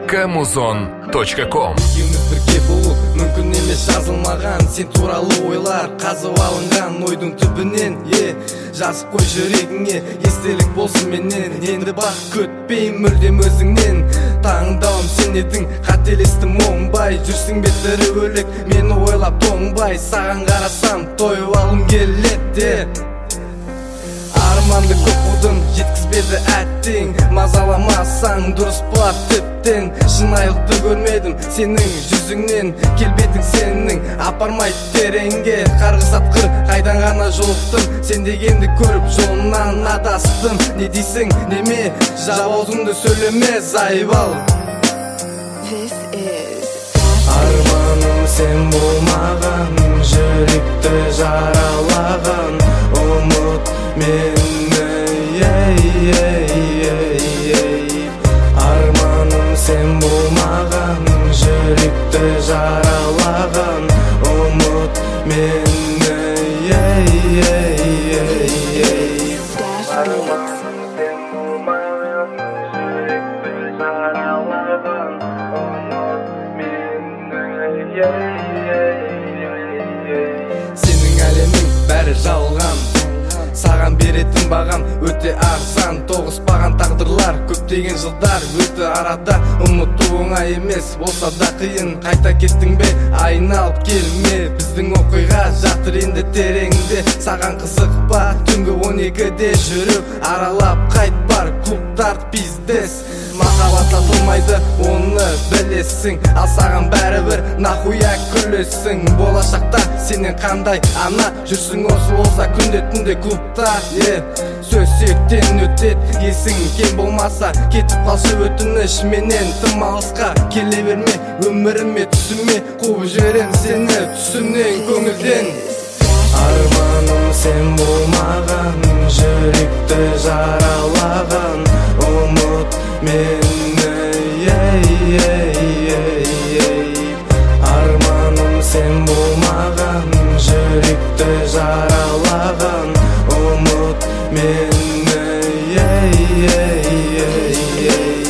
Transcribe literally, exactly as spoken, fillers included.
камузон точка ком. Екеуміз бірге болу мүмкін емес, жазылмаған сен туралы ойлар қазып алынған ойдың түбінен. Е, жазып қой жүрегіңе, естелік болсын менен. Енді бақ күтпеймін мүлдем өзіңнен. Таңдауым сен едің, қателестім оңбай. Жүрсің бе тірі өлік, мені ойлап тоңбай. Саған қарасам тойып алғым келеді. Арманды көп қудым, жеткізбеді әттең. Мазаламасаң дұрыс болады тіптен. Шынайылықты көрмедім сенің жүзіңнен. Келбетің сенің апармайды тереңге. Қарғыс атқыр қайдан ғана жолықтым. Сен дегенді көріп жолынан адастым. Не дейсің неме, жауабыңды сөйлеме, зайбал. Арманым сен болмаған, жүректі жаралаған. Ұмыт мені, ей, ей, ей, ей. Арманым сен болмаған, жүректі жаралаған. Ұмыт мені, ей, ей, ей, ей. Арманым сен болмаған, жүректі жаралаған. Ұмыт мені, ей, ей, ей, ей. Сенің әлемің бәрі жалған, саған беретін бағам өте арзан. Тоғыспаған тағдырлар көптеген жылдар өте арада. Ұмыту оңай емес, болса да қиын. Қайта кеттің бе, айналып келме. Біздің оқиға жатыр енді тереңде. Саған қызық па, түнгі он екіде жүру. Аралап қайт бар, клубтар пиздес. Махаббат сатылмайды, оны білесің. Ал саған бәрібір нахуя күлесің. Болашақта сенен қандай ана жүрсің, осы болса күнде түнде клубта. е Сөз сүйектен өтет, есің кем болмаса кетіп қалшы өтініш менен. Тым алысқа келе берме, өміріме түсіме. Қуып жіберем сені түсімнен, көңілден. Арманым сен болмаған, жүректі жаралаған. Ұмыт мені, ей, ей, ей, ей. Арманым сен болмаған, жүректі жаралаған. Ұмыт мені, ей, ей, ей, ей.